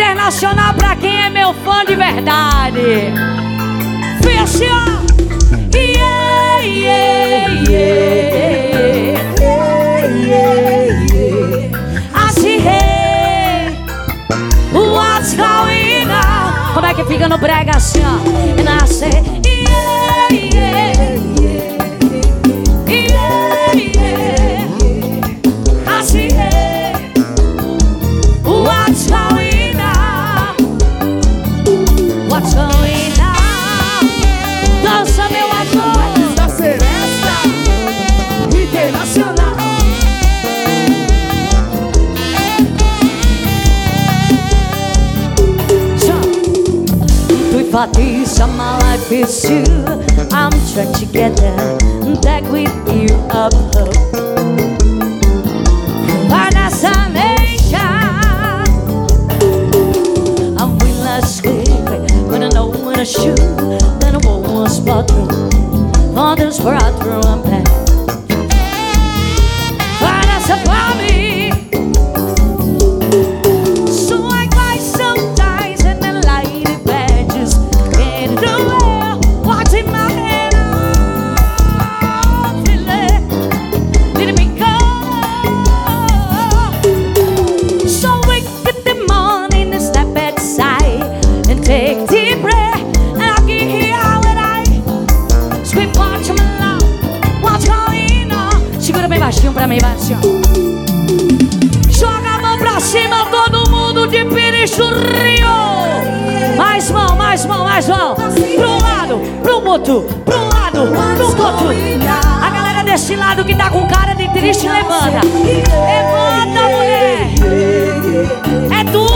internacional pra quem é meu fã de verdade. Fui assim, ó. Yeah, yeah, yeah. Assim, hey, what's going on? Como é que fica no brega assim, ó? And I say, yeah, yeah, yeah, yeah. Assim, hey, what's going on? What's going on? Dança, meu amor. Da Seresta Internacional. This my life is you. I'm trying to get there, back with you up. Vanessa nation, I'm with last week. When I know when I shoot, then I won't want spot through. Others for out through and back. Vanessa for me. Baixinho pra mim, baixinho. Joga a mão pra cima, todo mundo de Pirichurrinho. Mais mão, mais mão, mais mão. Pro lado, pro outro, pro lado, pro outro. A galera desse lado que tá com cara de triste, levanta. Levanta, mulher. É tu.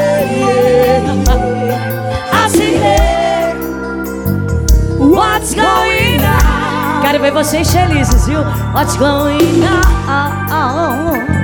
Assim é. What's going on? Quero ver vocês felizes, viu? What's going on?